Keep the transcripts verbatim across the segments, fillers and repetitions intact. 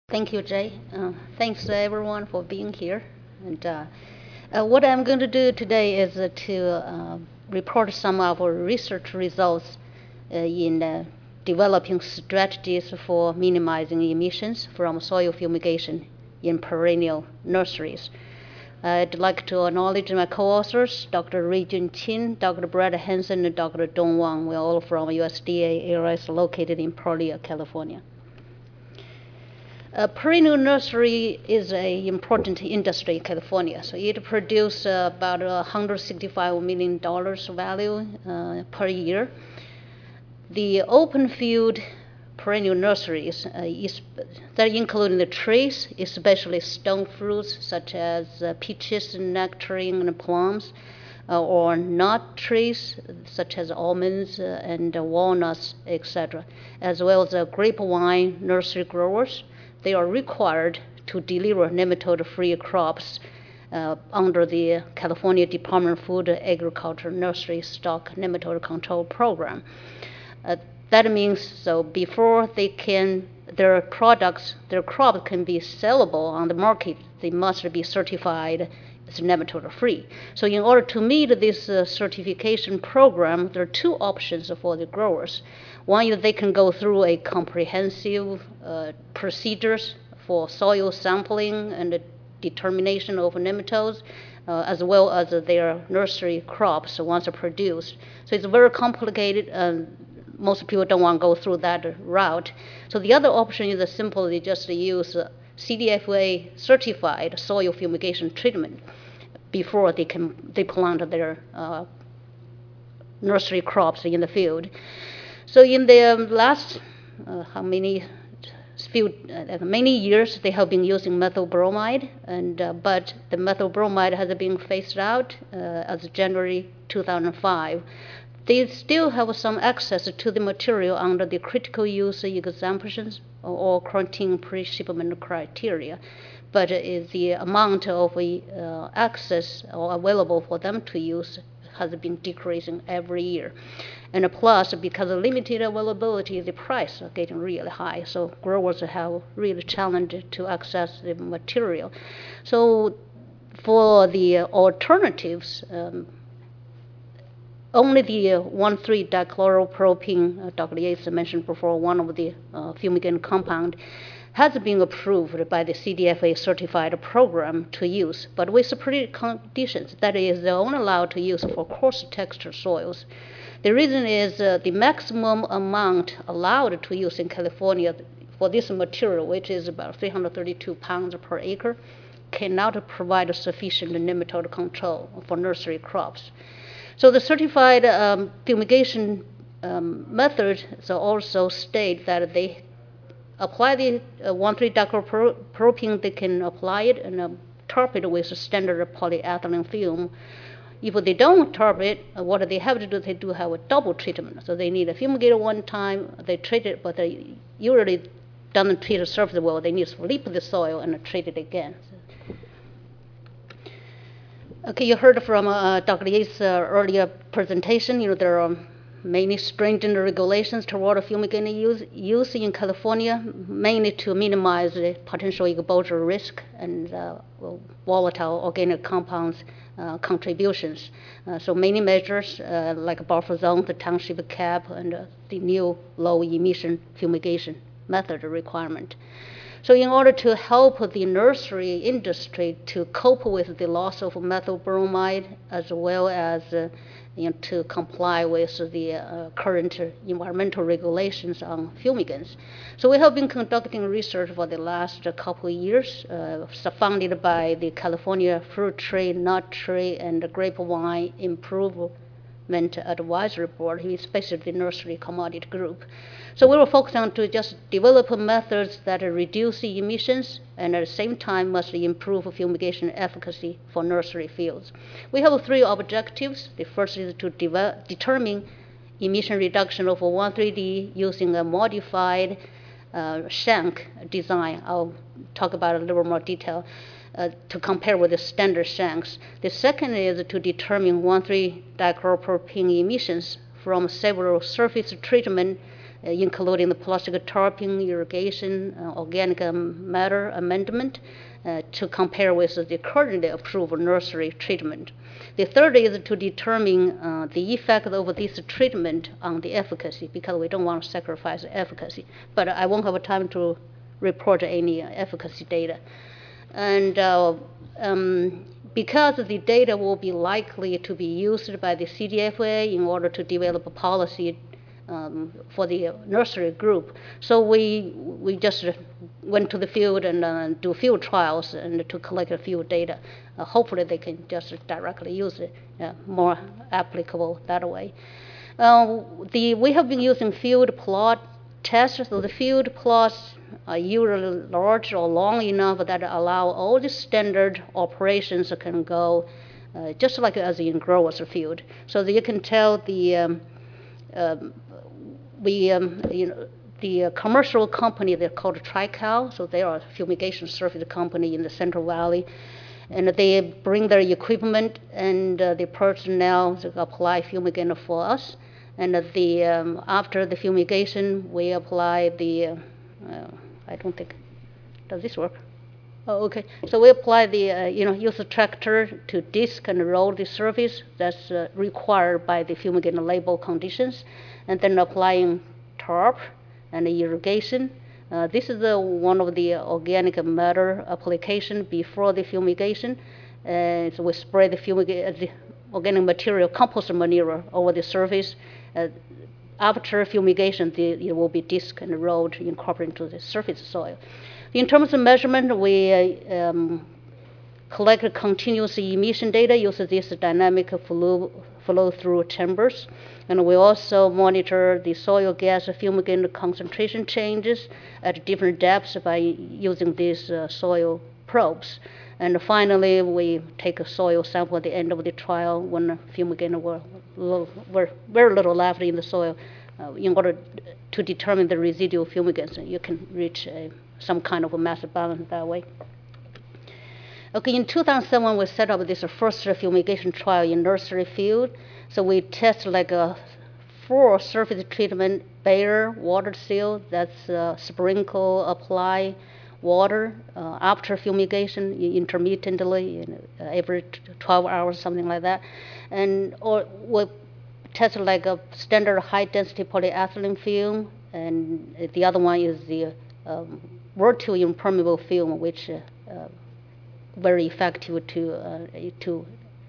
Thank you, Jay. Uh, thanks to everyone for being here. And uh, uh, what I'm going to do today is uh, to uh, report some of our research results uh, in uh, developing strategies for minimizing emissions from soil fumigation in perennial nurseries. I'd like to acknowledge my co-authors, Doctor Ruijun Qin, Doctor Brad Hansen, and Doctor Dong Wang. We're all from U S D A areas located in Parilla, California. Uh, perennial nursery is an important industry in California. So it produces uh, about one hundred sixty-five million dollars value uh, per year. The open field perennial nurseries, uh, is, that including the trees, especially stone fruits such as uh, peaches, nectarine, and plums, uh, or nut trees such as almonds uh, and uh, walnuts, et cetera, as well as uh, grapevine nursery growers. They are required to deliver nematode-free crops uh, under the California Department of Food and Agriculture Nursery Stock Nematode Control Program. Uh, that means so before they can, their products, their crop can be sellable on the market, they must be certified as nematode-free. So in order to meet this uh, certification program, there are two options for the growers. One is they can go through a comprehensive uh, procedures for soil sampling and the determination of nematodes, uh, as well as their nursery crops once produced. So it's very complicated, and most people don't want to go through that route. So the other option is simply just use uh, C D F A certified soil fumigation treatment before they can they plant their uh, nursery crops in the field. So in the last uh, how many few uh, many years they have been using methyl bromide, and uh, but the methyl bromide has been phased out uh, as January two thousand five. They still have some access to the material under the critical use exemptions or quarantine pre-shipment criteria, but uh, the amount of uh, access or available for them to use has been decreasing every year. And plus, because of limited availability, the price are getting really high. So growers have really challenged to access the material. So for the alternatives, um, only the uh, one three dichloropropene, uh, Doctor Yates mentioned before, one of the uh, fumigant compound, has been approved by the C D F A certified program to use, but with pretty conditions. That is, they're only allowed to use for coarse texture soils. The reason is uh, the maximum amount allowed to use in California for this material, which is about three hundred thirty-two pounds per acre, cannot provide sufficient nematode control for nursery crops. So the certified um, fumigation um, method so also state that they apply the uh, one three dichloropropene, they can apply it and uh, tarp it with a standard polyethylene film. If they don't tarp it, uh, what they have to do, they do have a double treatment. So they need a fumigate one time, they treat it, but they usually don't treat the surface well. They need to flip the soil and treat it again. Okay, you heard from uh, Doctor Yates' uh, earlier presentation. You know, there are many stringent regulations toward fumigant use, use in California, mainly to minimize the potential exposure risk and uh, volatile organic compounds uh, contributions. Uh, so many measures uh, like buffer zone, the township cap, and uh, the new low emission fumigation method requirement. So in order to help the nursery industry to cope with the loss of methyl bromide, as well as uh, you know, to comply with the uh, current environmental regulations on fumigants. So we have been conducting research for the last couple of years, uh, funded by the California Fruit Tree, Nut Tree, and Grapevine Improvement Advisory Board, especially the nursery commodity group. So we were focused on to just develop methods that reduce emissions and at the same time must improve fumigation efficacy for nursery fields. We have three objectives. The first is to de- determine emission reduction of one three D using a modified uh, shank design. I'll talk about it in a little more detail. Uh, to compare with the standard shanks. The second is to determine one three dichloropropene emissions from several surface treatment uh, including the plastic tarping, irrigation, uh, organic um, matter amendment, uh, to compare with the currently approved nursery treatment. The third is to determine uh, the effect of this treatment on the efficacy, because we don't want to sacrifice efficacy. But I won't have time to report any efficacy data. And uh, um, because the data will be likely to be used by the C D F A in order to develop a policy um, for the nursery group, so we we just went to the field and uh, do field trials and to collect a field data. Uh, hopefully, they can just directly use it, uh, more applicable that way. Uh, the we have been using field plot tests, so the field plots are usually large or long enough that allow all the standard operations can go uh, just like as in growers field. So that you can tell the um, um, we um, you know the uh, commercial company, they're called Trical, so they are a fumigation service company in the Central Valley, and they bring their equipment and uh, the personnel to apply fumigant for us. And uh, the um, after the fumigation, we apply the uh, uh, I don't think, does this work? Oh, okay. So we apply the, uh, you know, use a tractor to disc and roll the surface that's uh, required by the fumigant label conditions, and then applying tarp and irrigation. Uh, this is uh, one of the organic matter application before the fumigation. Uh, so we spray the, fumig- uh, the organic material, compost manure, over the surface. Uh, After fumigation, the, it will be disc and rolled, incorporated into the surface soil. In terms of measurement, we uh, um, collect continuous emission data using this dynamic flow, flow through chambers. And we also monitor the soil gas fumigant concentration changes at different depths by using these uh, soil probes. And finally, we take a soil sample at the end of the trial when fumigant were, were very little left in the soil, uh, in order to determine the residual fumigants. You can reach a, some kind of a mass balance that way. Okay, in two thousand seven, we set up this first fumigation trial in nursery field. So we test like a four surface treatment, Bayer water seal, that's uh, sprinkle, apply water uh, after fumigation intermittently, you know, uh, every twelve hours, something like that. And or we test like a standard high density polyethylene film, and the other one is the um, vertical impermeable film, which uh, uh, very effective to uh, to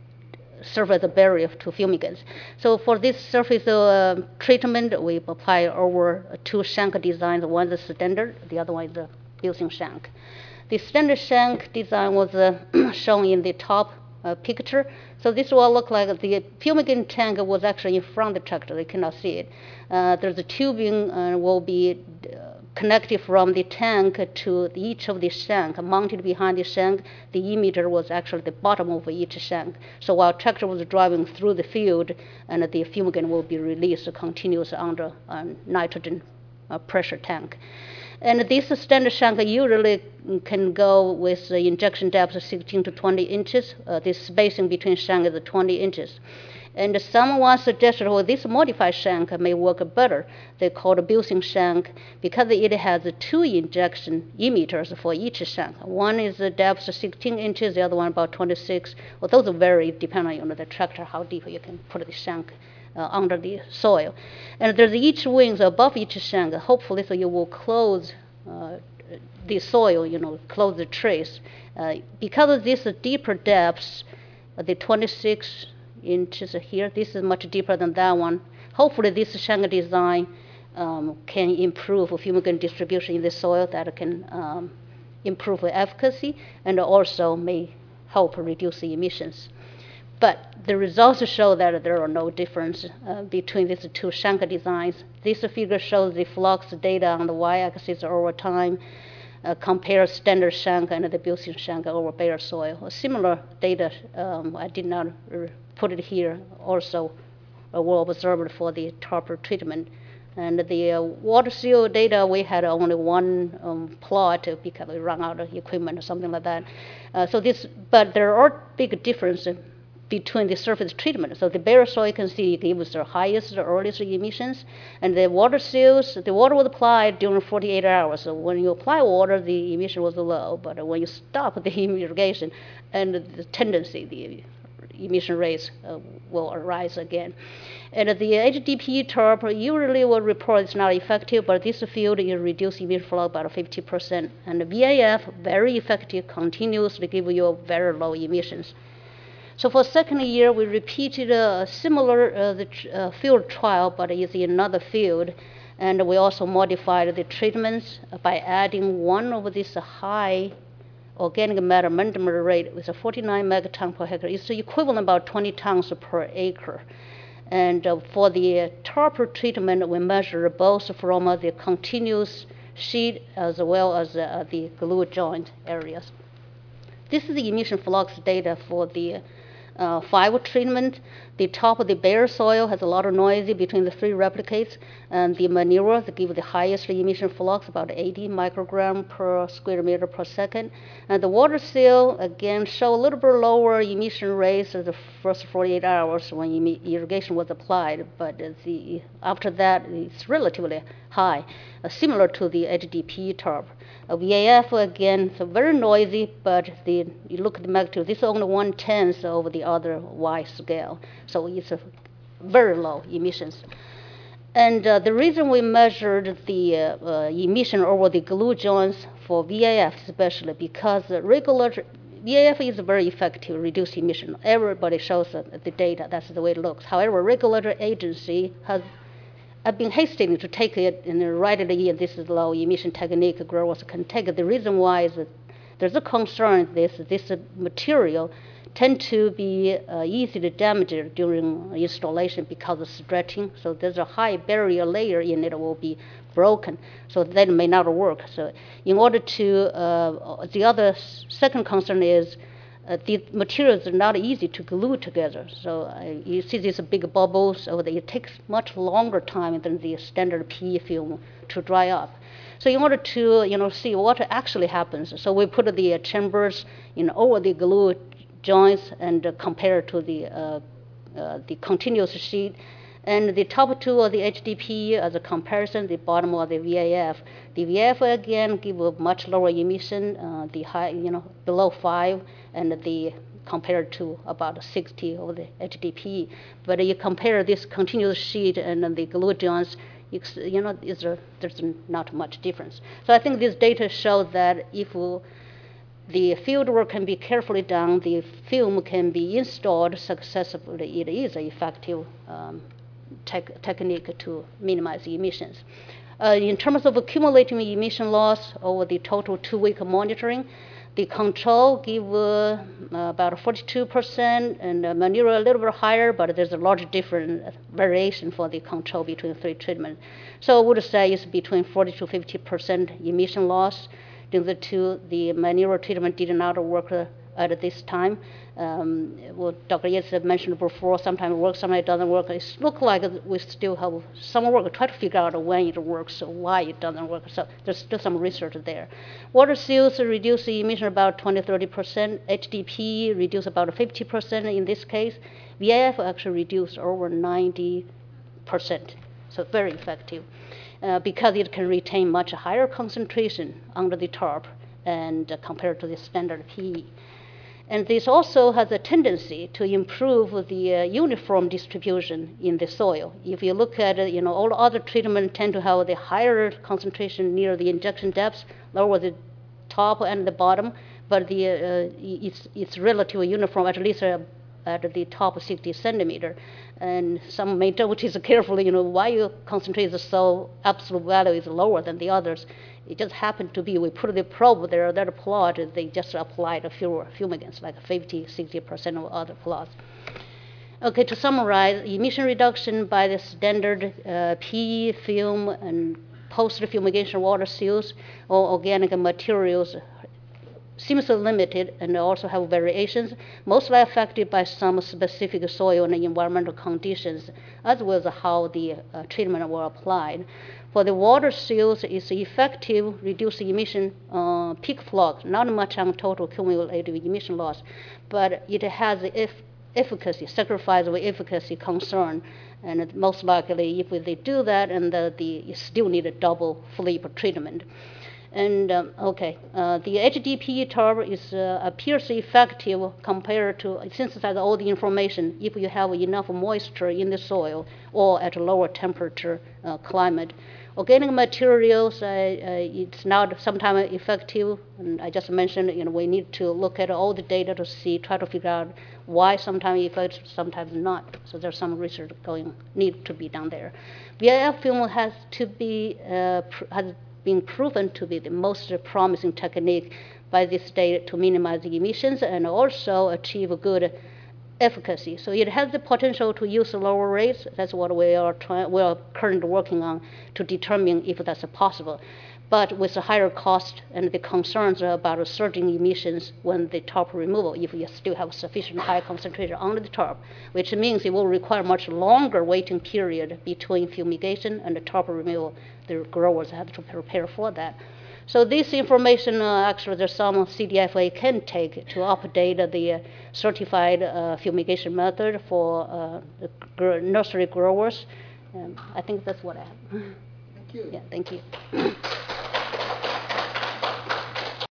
serve as a barrier to fumigants. So for this surface uh, treatment, we apply over two shank designs. One is standard, the other one is a built-in shank. The standard shank design was uh, shown in the top uh, picture. So this will look like the fumigant tank was actually in front of the tractor. They cannot see it. Uh, there's a tubing uh, will be uh, connected from the tank to each of the shank, mounted behind the shank. The emitter was actually the bottom of each shank. So while tractor was driving through the field, and the fumigant will be released continuously under a nitrogen uh, pressure tank. And this standard shank usually can go with the injection depth of sixteen to twenty inches. Uh, the spacing between shank is twenty inches. And someone suggested, well, this modified shank may work better. They call it built-in shank because it has two injection emitters for each shank. One is the depth of sixteen inches, the other one about twenty-six. Well, those vary depending on the tractor, how deep you can put the shank uh, under the soil. And there's each wings above each shank. Hopefully, so you will close uh, the soil, you know, close the trace. Uh, because of these deeper depths, uh, the twenty-six inches here. This is much deeper than that one. Hopefully this shank design um, can improve fumigant distribution in the soil, that can um, improve efficacy and also may help reduce the emissions. But the results show that there are no difference uh, between these two shank designs. This figure shows the flux data on the y-axis over time. Uh, compare standard shank and the built-in shank over bare soil. Similar data, um, I did not uh, put it here, also uh, were observed for the tarp treatment. And the uh, water seal data, we had only one um, plot because we ran out of equipment or something like that. Uh, so this, but there are big differences between the surface treatment. So the bare soil, you can see, it gives the highest, the earliest emissions. And the water seals, the water was applied during forty-eight hours. So when you apply water, the emission was low. But when you stop the irrigation, and the tendency, the emission rates uh, will arise again. And the H D P E TARP usually will report it's not effective, but this field is reduced emission flow about fifty percent. And the V A F, very effective, continuously give you very low emissions. So for second year, we repeated a similar uh, the, uh, field trial, but it's in another field. And we also modified the treatments by adding one of these high organic matter amendment rate with a forty-nine megaton per hectare. It's equivalent about twenty tons per acre. And uh, for the TARP treatment, we measure both from uh, the continuous sheet as well as uh, the glue joint areas. This is the emission flux data for the uh, five treatment. The top of the bare soil has a lot of noise between the three replicates, and the manure give the highest emission flux, about eighty microgram per square meter per second. And the water seal, again, show a little bit lower emission rates of the first forty-eight hours when irrigation was applied, but the, after that, it's relatively high, uh, similar to the H D P E TARP. Uh, V A F, again, so very noisy, but the, you look at the magnitude, this is only one-tenth of the other Y scale. So it's a very low emissions. And uh, the reason we measured the uh, uh, emission over the glue joints for V A F especially, because uh, regular V A F is very effective, reduce emission. Everybody shows uh, the data, that's the way it looks. However, regulatory agency has I've been hesitating to take it and write it in this is low emission technique growers can take it. The reason why is that there's a concern this this material tend to be uh, easy to damage during installation because of stretching. So there's a high barrier layer in it will be broken. So that may not work. So in order to, uh, the other second concern is uh, the materials are not easy to glue together. So uh, you see these big bubbles, so it takes much longer time than the standard P E film to dry up. So in order to, you know, see what actually happens, so we put the uh, chambers in over the glue joints and uh, compare to the uh, uh, the continuous sheet, and the top two are the H D P E as a comparison. The bottom are the V A F. The V A F again give a much lower emission, uh, the high, you know, below five, and the compared to about sixty of the H D P E. But you compare this continuous sheet and the glue joints, you know, is there, there's not much difference. So I think this data shows that if we, the field work can be carefully done, the film can be installed successfully. It is an effective um, tech, technique to minimize emissions. Uh, in terms of accumulating emission loss over the total two-week monitoring, the control give uh, about forty-two percent, and uh, manure a little bit higher, but there's a large different variation for the control between three treatments. So I would say it's between forty to fifty percent emission loss. During the two, the manure treatment did not work uh, at this time. Um, well, Doctor Yates mentioned before, sometimes it works, sometimes it doesn't work. It looks like we still have some work to try to figure out when it works, or why it doesn't work. So there's still some research there. Water seals reduce the emission about twenty to thirty percent. H D P reduce about fifty percent in this case. V A F actually reduced over ninety percent, so very effective. Uh, because it can retain much higher concentration under the TARP and uh, compared to the standard P E. And this also has a tendency to improve the uh, uniform distribution in the soil. If you look at it, you know, all other treatments tend to have the higher concentration near the injection depths, lower the top and the bottom, but the, uh, it's, it's relatively uniform, at least uh, at the top sixty centimeter. And some may notice carefully, you know, why your concentration is so absolute value is lower than the others. It just happened to be, we put the probe there, that plot, they just applied a few fumigants, like fifty, sixty percent of other plots. Okay, to summarize, emission reduction by the standard uh, P E film and post-fumigation water seals or organic materials seems limited and also have variations, mostly affected by some specific soil and environmental conditions, as well as how the uh, treatment were applied. For the water seals, it's effective, reduce emission uh, peak flux, not much on total cumulative emission loss, but it has if efficacy, sacrifice of efficacy concern. And most likely, if they do that, and the, the you still need a double flip treatment. And um, okay, uh, the H D P E TARP is uh, appears effective compared to it synthesizes all the information if you have enough moisture in the soil or at a lower temperature uh, climate. Organic materials, uh, uh, it's not sometimes effective, and I just mentioned, you know, we need to look at all the data to see, try to figure out why sometimes effective, sometimes not. So there's some research going, need to be done there. V I F film has to be, uh, pr- has been proven to be the most promising technique by this data to minimize the emissions and also achieve a good efficacy. So it has the potential to use lower rates. That's what we are trying, we are currently working on to determine if that's possible. But with a higher cost and the concerns about surging emissions when the top removal, if you still have sufficient high concentration on the top, which means it will require much longer waiting period between fumigation and the top removal. The growers have to prepare for that. So this information, uh, actually, there's some C D F A can take to update the uh, certified uh, fumigation method for uh, the gr- nursery growers. Um, I think that's what I have. Thank you. Yeah, thank you.